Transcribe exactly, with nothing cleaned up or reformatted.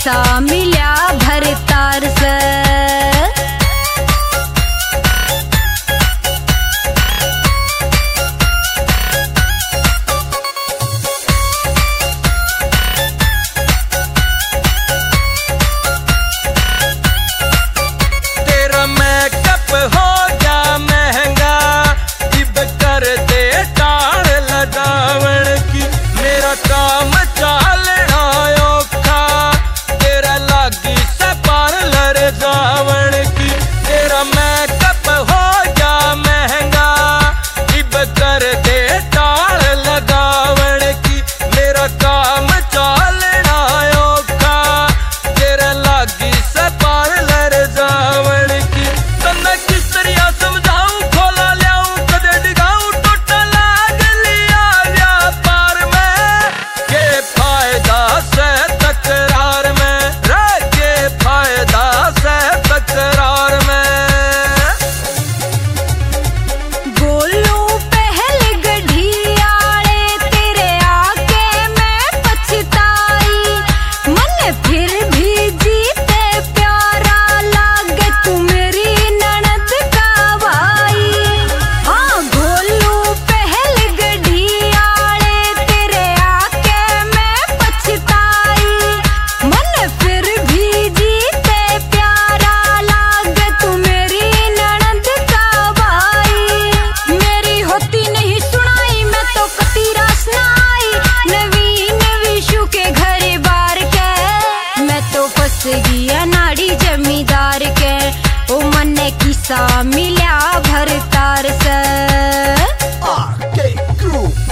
किस्सा मिल्या भरतार से। तेरा मेकअप हो गया महंगा, इब कर दे टाल लगावण की। मेरा काम चालना औखा, तेरा लागी से पार्लर जावण की। तेरा मेकअप हो गया महंगा, इब कर दे टाल लगावण की। मेरा काम चालना औखा, तेरा लागी से पार्लर जावण की। तन्ने किस तरह समझाऊं, खोला लियाऊं कदे डिगाऊं, टोटा लाग लिया व्यापार में। के फायदा से तकरार में, रे के फायदा से तकरार में। गोलू पहल गढ़ियाले तेरे आके मैं पछताई, मन फिर भी जीते प्यारा लागे तू मेरी ननद का भाई। हाँ गोलू पहल गढ़ियाले तेरे आके मैं पछताई, मन फिर भी जीते प्यारा लागे तू मेरी ननद का भाई। मेरी होती नहीं सुनाई मैं तो कतीरा सुनाई, नवीन विशु के घर बार के। मैं तो फंस गया नाड़ी जमींदार के, ओ मन्ने किस्सा मिल्या भरतार से। आर के क्रू।